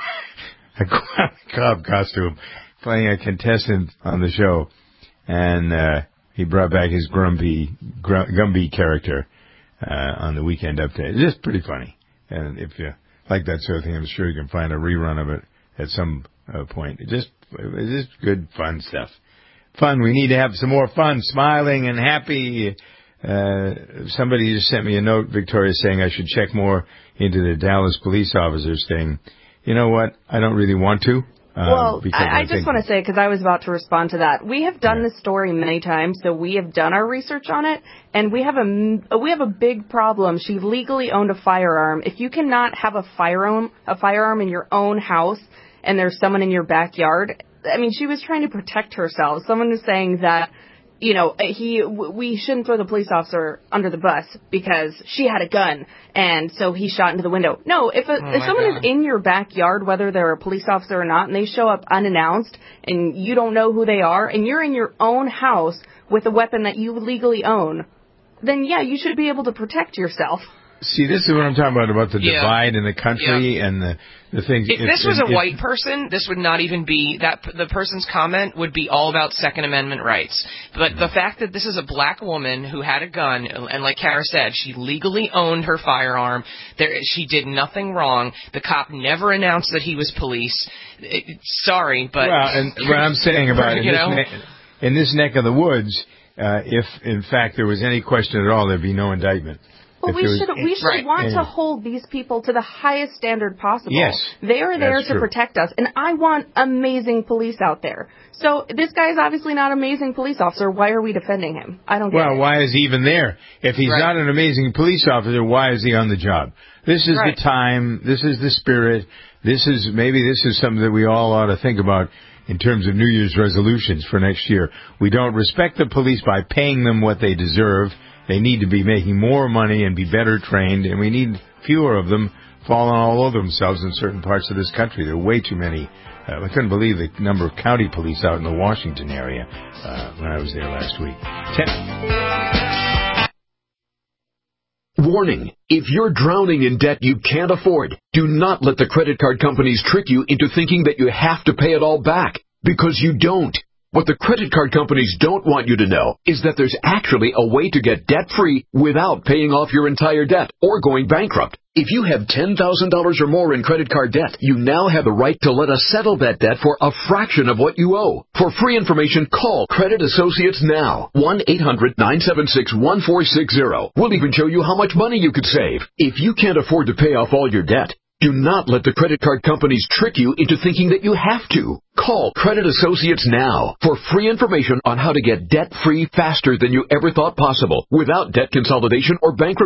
a cop costume, playing a contestant on the show. And uh, he brought back his grumpy, gr- Gumby character uh, on the Weekend Update. It's just pretty funny. And if you like that sort of thing, I'm sure you can find a rerun of it at some uh, point. It just, it's just good, fun stuff. Fun. We need to have some more fun, smiling and happy. Uh, somebody just sent me a note, Victoria, saying I should check more into the Dallas police officers thing. You know what? I don't really want to. Um, well, I, I, I just want to say, because I was about to respond to that. We have done yeah. this story many times, so we have done our research on it, and we have a we have a big problem. She legally owned a firearm. If you cannot have a firearm a firearm in your own house, and there's someone in your backyard. I mean, she was trying to protect herself. Someone was saying that, you know, he, we shouldn't throw the police officer under the bus because she had a gun and so he shot into the window. No, if, a, oh if someone God. is in your backyard, whether they're a police officer or not, and they show up unannounced and you don't know who they are, and you're in your own house with a weapon that you legally own, then yeah, you should be able to protect yourself. See, this is what I'm talking about, about the yeah. divide in the country yeah. and the, the things. If, if this was a if, white person, this would not even be, that the person's comment would be all about Second Amendment rights. But mm-hmm. the fact that this is a black woman who had a gun, and like Kara said, she legally owned her firearm, there, she did nothing wrong, the cop never announced that he was police. It, sorry, but... Well, and what I'm saying about in, you this know? ne- in this neck of the woods, uh, if in fact there was any question at all, there'd be no indictment. Well, we was, should we should right. want and, to hold these people to the highest standard possible. Yes, they are there to true. protect us, and I want amazing police out there. So this guy is obviously not an amazing police officer. Why are we defending him? I don't get well, it. Well, why is he even there? If he's right. not an amazing police officer, why is he on the job? This is right. the time. This is the spirit. This is maybe this is something that we all ought to think about in terms of New Year's resolutions for next year. We don't respect the police by paying them what they deserve. They need to be making more money and be better trained, and we need fewer of them falling all over themselves in certain parts of this country. There are way too many. Uh, I couldn't believe the number of county police out in the Washington area uh, when I was there last week. Ten- Warning. If you're drowning in debt you can't afford, do not let the credit card companies trick you into thinking that you have to pay it all back, because you don't. What the credit card companies don't want you to know is that there's actually a way to get debt-free without paying off your entire debt or going bankrupt. If you have ten thousand dollars or more in credit card debt, you now have the right to let us settle that debt for a fraction of what you owe. For free information, call Credit Associates now. one eight hundred nine seven six one four six zero. We'll even show you how much money you could save. If you can't afford to pay off all your debt, do not let the credit card companies trick you into thinking that you have to. Call Credit Associates now for free information on how to get debt-free faster than you ever thought possible without debt consolidation or bankruptcy.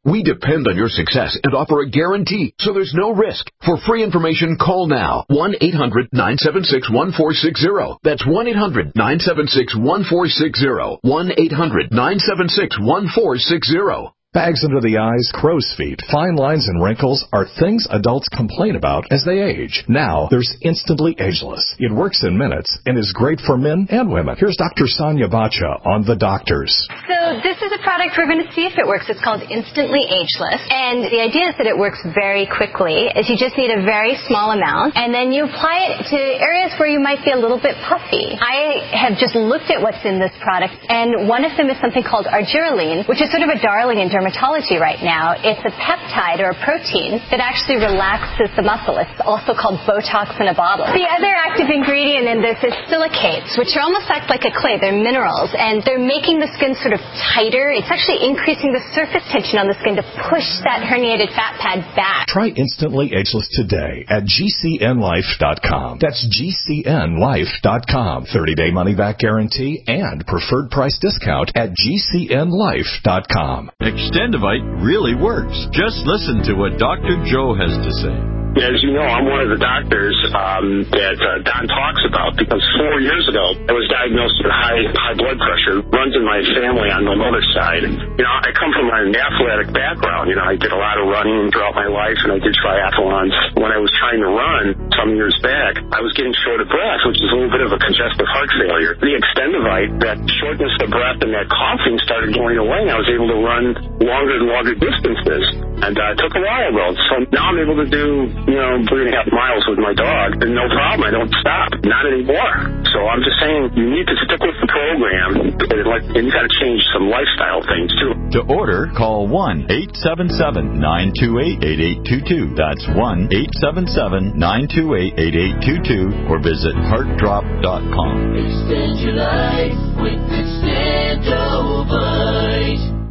We depend on your success and offer a guarantee, so there's no risk. For free information, call now. one eight hundred nine seven six one four six zero. That's one eight hundred nine seven six one four six zero. one eight hundred nine seven six one four six zero. Bags under the eyes, crow's feet, fine lines, and wrinkles are things adults complain about as they age. Now, there's Instantly Ageless. It works in minutes and is great for men and women. Here's Doctor Sonia Bacha on The Doctors. So this is a product we're going to see if it works. It's called Instantly Ageless. And the idea is that it works very quickly. Is you just need a very small amount, and then you apply it to areas where you might be a little bit puffy. I have just looked at what's in this product, and one of them is something called argireline, which is sort of a darling in dermatology right now. It's a peptide or a protein that actually relaxes the muscle. It's also called Botox in a bottle. The other active ingredient in this is silicates, which are almost act like a clay. They're minerals, and they're making the skin sort of tighter. It's actually increasing the surface tension on the skin to push that herniated fat pad back. Try Instantly Ageless today at G C N life dot com. That's G C N life dot com. thirty-day money-back guarantee and preferred price discount at G C N life dot com. Extendivite really works. Just listen to what Doctor Joe has to say. As you know, I'm one of the doctors um, that uh, Don talks about, because four years ago I was diagnosed with high high blood pressure. Runs in my family on my mother's side. You know, I come from an athletic background. You know, I did a lot of running throughout my life, and I did triathlons. When I was trying to run some years back, I was getting short of breath, which is a little bit of a congestive heart failure. The Extendivite, that shortness of breath and that coughing started going away, and I was able to run longer and longer distances. And uh, it took a while, though. So now I'm able to do, you know, three and a half miles with my dog, and no problem. I don't stop. Not anymore. So I'm just saying, you need to stick with the program, and, like, and you got to change some lifestyle things, too. To order, call one eight seven seven nine two eight eight eight two two. That's one eight seven seven nine two eight eight eight two two, or visit heart drop dot com. Extend your life with Extendovite.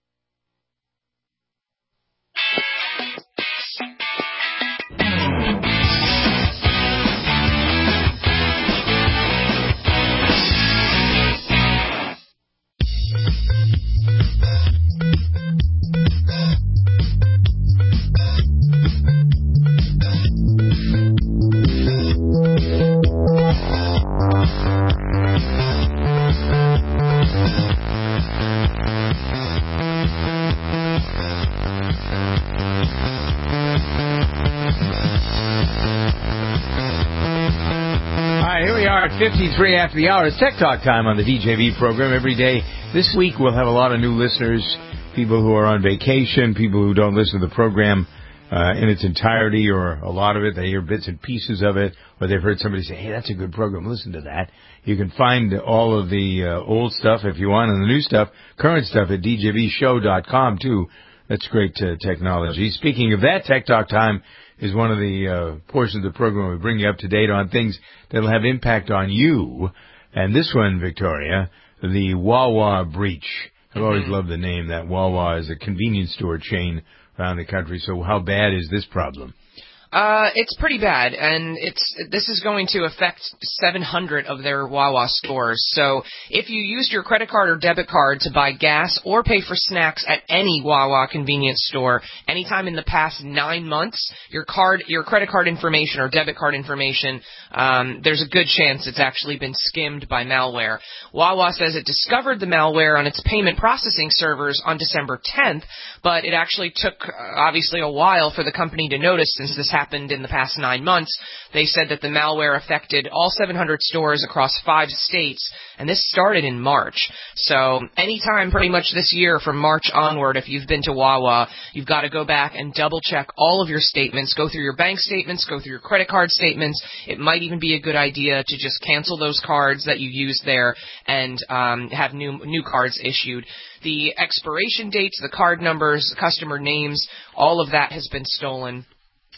fifty-three after the hour. It's Tech Talk time on the D J V program every day. This week we'll have a lot of new listeners, people who are on vacation, people who don't listen to the program uh, in its entirety or a lot of it. They hear bits and pieces of it, or they've heard somebody say, hey, that's a good program, listen to that. You can find all of the uh, old stuff if you want, and the new stuff, current stuff, at D J V show dot com, too. That's great uh, technology. Speaking of that, Tech Talk time is one of the uh, portions of the program where we bring you up to date on things that will have impact on you. And this one, Victoria, the Wawa breach. I've always loved the name. That Wawa is a convenience store chain around the country. So how bad is this problem? Uh, it's pretty bad, and it's this is going to affect seven hundred of their Wawa stores. So if you used your credit card or debit card to buy gas or pay for snacks at any Wawa convenience store anytime in the past nine months, your card, your credit card information or debit card information, um, there's a good chance it's actually been skimmed by malware. Wawa says it discovered the malware on its payment processing servers on December tenth, but it actually took, uh, obviously, a while for the company to notice since this happened in the past nine months. They said that the malware affected all seven hundred stores across five states, and this started in March. So anytime pretty much this year from March onward, if you've been to Wawa, you've got to go back and double-check all of your statements, go through your bank statements, go through your credit card statements. It might even be a good idea to just cancel those cards that you used there and um, have new new cards issued. The expiration dates, the card numbers, the customer names, all of that has been stolen.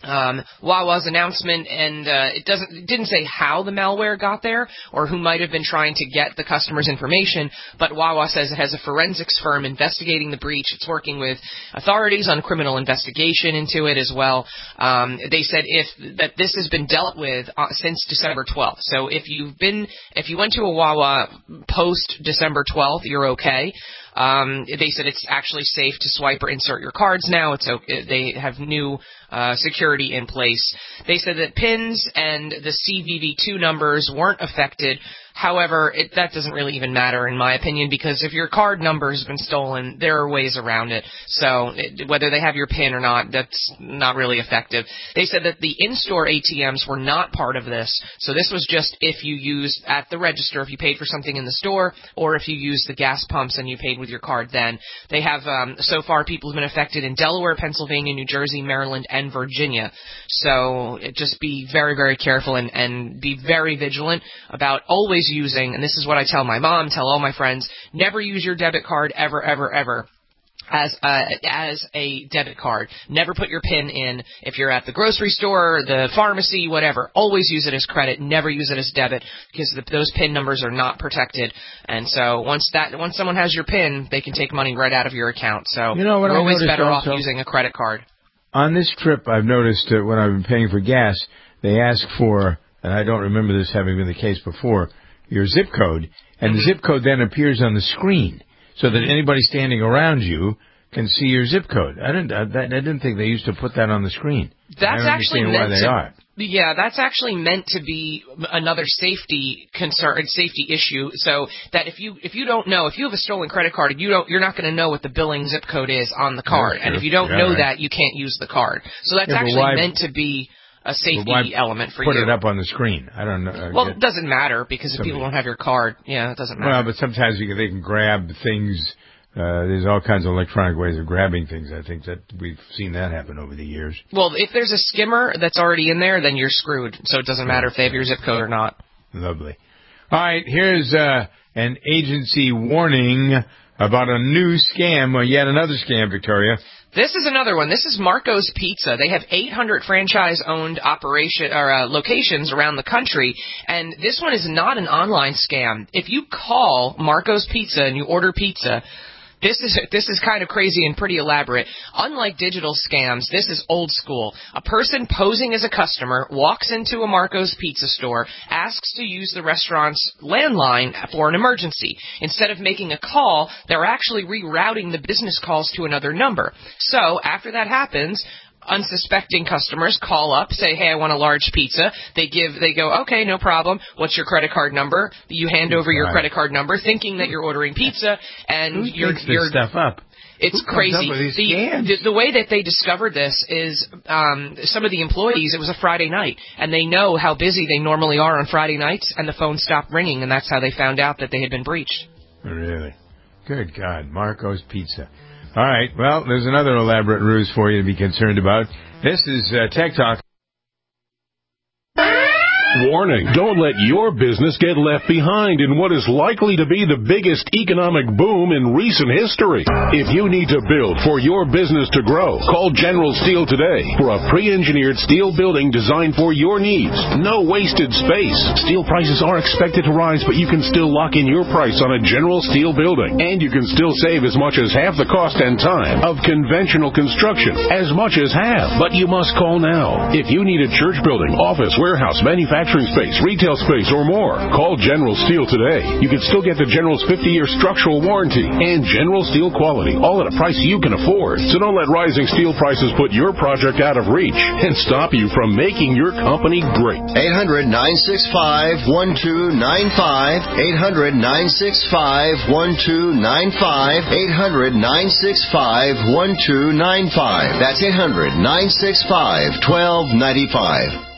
Um, Wawa's announcement, and uh, it doesn't it didn't say how the malware got there or who might have been trying to get the customer's information, but Wawa says it has a forensics firm investigating the breach. It's working with authorities on criminal investigation into it as well. Um, they said if that this has been dealt with uh, since December twelfth. So if you've been if you went to a Wawa post December twelfth, you're okay. Um, they said it's actually safe to swipe or insert your cards now. It's okay. They have new uh, security in place. They said that pins and the C V V two numbers weren't affected. However, it, that doesn't really even matter in my opinion, because if your card number has been stolen, there are ways around it. So it, whether they have your PIN or not, that's not really effective. They said that the in-store A T Ms were not part of this. So this was just if you used at the register, if you paid for something in the store, or if you used the gas pumps and you paid with your card then. They have, um, so far, people have been affected in Delaware, Pennsylvania, New Jersey, Maryland, and Virginia. So it, just be very, very careful and, and be very vigilant about always using, and this is what I tell my mom, tell all my friends, never use your debit card ever, ever, ever as a, as a debit card. Never put your PIN in if you're at the grocery store, the pharmacy, whatever. Always use it as credit. Never use it as debit, because the, those PIN numbers are not protected. And so once that once someone has your PIN, they can take money right out of your account. So you know what you're I always better also, off using a credit card. On this trip, I've noticed that when I've been paying for gas, they ask for, and I don't remember this having been the case before, your zip code, and the zip code then appears on the screen so that anybody standing around you can see your zip code. I didn't. I, I didn't think they used to put that on the screen. That's actually meant why they to. Are. Yeah, that's actually meant to be another safety concern, safety issue. So that if you if you don't know, if you have a stolen credit card, you don't you're not going to know what the billing zip code is on the card, That's and true. if you don't Yeah, know right. that, you can't use the card. So that's Yeah, but actually why- meant to be a safety why element for put you. it up on the screen? I don't know. I Well, get- it doesn't matter, because if Somebody- people don't have your card, yeah, it doesn't matter. Well, but sometimes you can, they can grab things. Uh, there's all kinds of electronic ways of grabbing things. I think that we've seen that happen over the years. Well, if there's a skimmer that's already in there, then you're screwed. So it doesn't matter if they have your zip code or not. Lovely. All right, here's uh, an agency warning about a new scam, or yet another scam, Victoria. This is another one. This is Marco's Pizza. They have eight hundred franchise-owned operation or uh, locations around the country, and this one is not an online scam. If you call Marco's Pizza and you order pizza, This is this is kind of crazy and pretty elaborate. Unlike digital scams, this is old school. A person posing as a customer walks into a Marco's Pizza store, asks to use the restaurant's landline for an emergency. Instead of making a call, they're actually rerouting the business calls to another number. So after that happens, unsuspecting customers call up, say, hey, I want a large pizza. They give, they go, okay, no problem. What's your credit card number? You hand over your credit card number, thinking that you're ordering pizza, and Who you're, thinks you're this stuff up? It's Who comes crazy. up with these The, scams? the, the way that they discovered this is um, some of the employees, it was a Friday night, and they know how busy they normally are on Friday nights, and the phone stopped ringing, and that's how they found out that they had been breached. Really? Good God, Marco's Pizza. All right, well, there's another elaborate ruse for you to be concerned about. This is uh, Tech Talk. Warning, don't let your business get left behind in what is likely to be the biggest economic boom in recent history. If you need to build for your business to grow, call General Steel today for a pre-engineered steel building designed for your needs. No wasted space. Steel prices are expected to rise, but you can still lock in your price on a General Steel building. And you can still save as much as half the cost and time of conventional construction. As much as half. But you must call now. If you need a church building, office, warehouse, manufacturing space, retail space, or more, call General Steel today. You can still get the General's fifty-year structural warranty and General Steel quality, all at a price you can afford. So don't let rising steel prices put your project out of reach and stop you from making your company great. eight hundred, nine six five, one two nine five. eight hundred, nine six five, one two nine five. eight hundred, nine six five, one two nine five. That's eight hundred, nine six five, one two nine five.